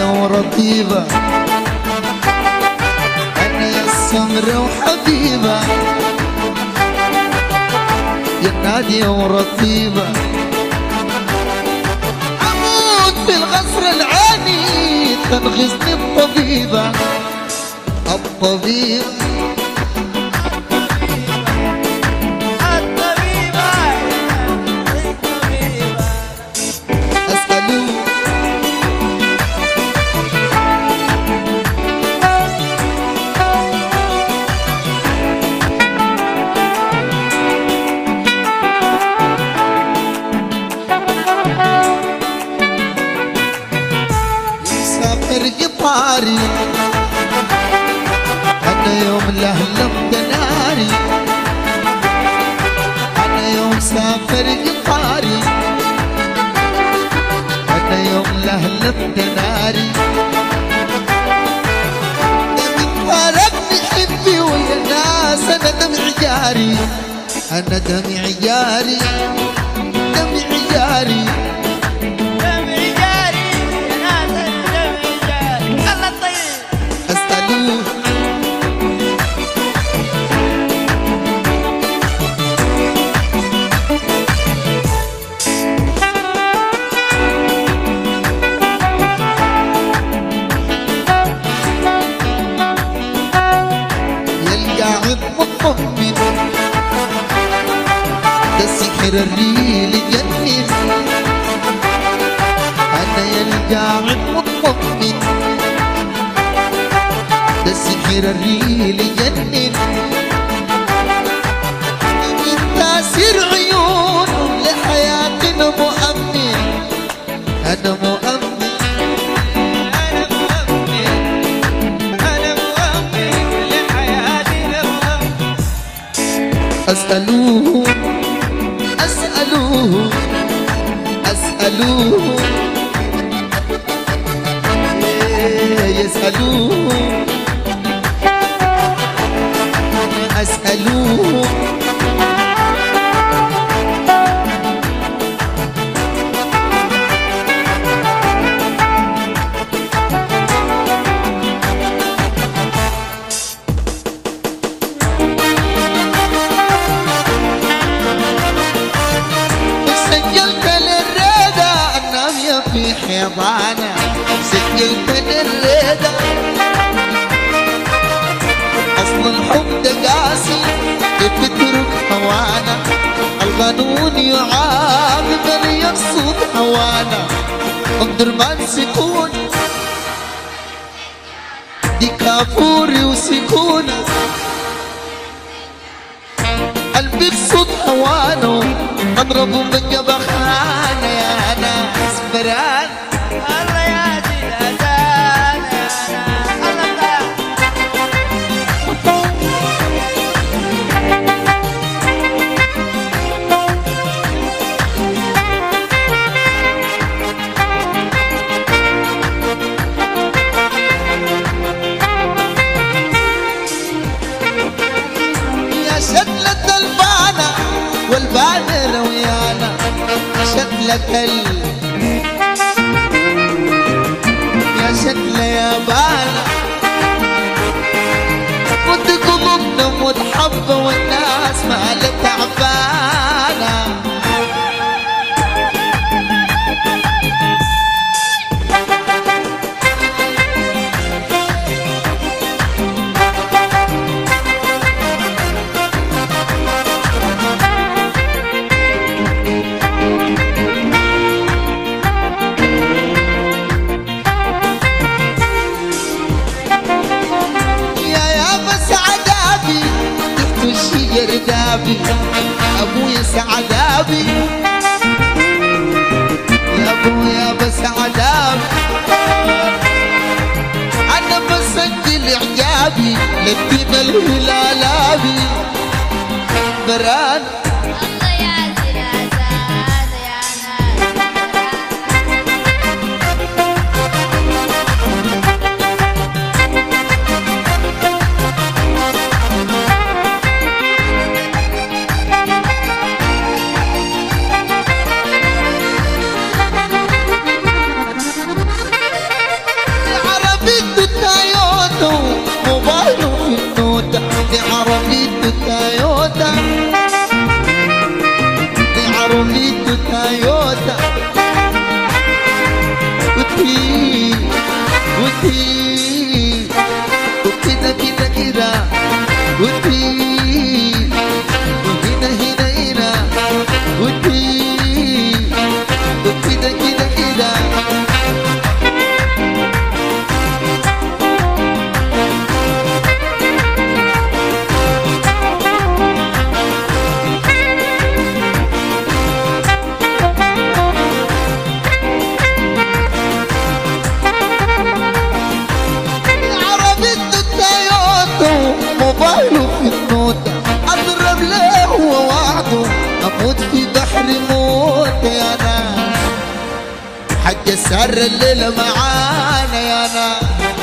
ورطيبة، أنا يا السمرة وحبيبة، يا نادية ورطيبة، أموت في الغصر العاني تنغزني الطبيبة الطبيبة قطاري أنا يوم لهلم دناري، أنا يوم سافر قطاري، أنا يوم لهلم دناري، من فارقني حبي ويا ناس أنا دمعي جاري، أنا دمعي جاري دمعي جاري مطمن ده السحر الريل يجنن، أنا يا القاعد مطمن ده السحر الريل يجنن، من تأثير عيونه لحياتنا مؤمن، أنا مؤمن أسألوه أسألوه أسألوه يسألوه أسألوه في حيضانة، سجلت للريدة أصل الحب ده قاسي بتترك هوانا، القانون يعاقب من يقصد هوانا، انظر ما سكون دي كافوري وسكونة، قلبي يقصد هوانا اضربه من جبخانة يا ناس بران الله يا دي الأذان الله يا شكلة البانة والبانة ويانا، شكلك يا شكل يا بانا وتقضبنا متحبة والناس مالها تعبانة، ردابي ابويا سعدابي يا ابويا بس عذابي، انا بسجل اعجابي للدين الهلالابي بران الله يا زلازل يا سهر الليل معانا يا ناس.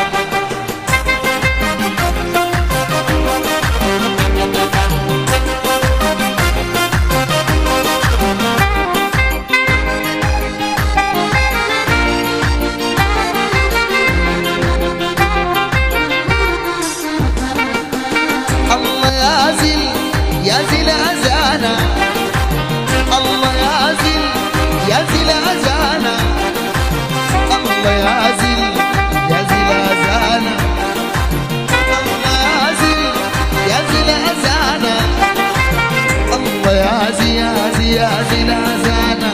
يا زل أزانا الله يا زل يا زل أزانا الله يا زل يا زل أزانا الله يا زل يا زل أزانا الله يا زل يا زل يا زل أزانا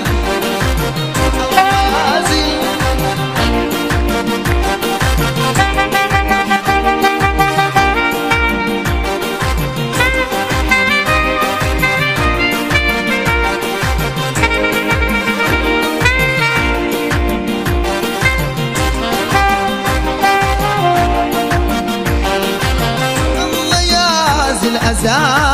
الله يا زل. أزانا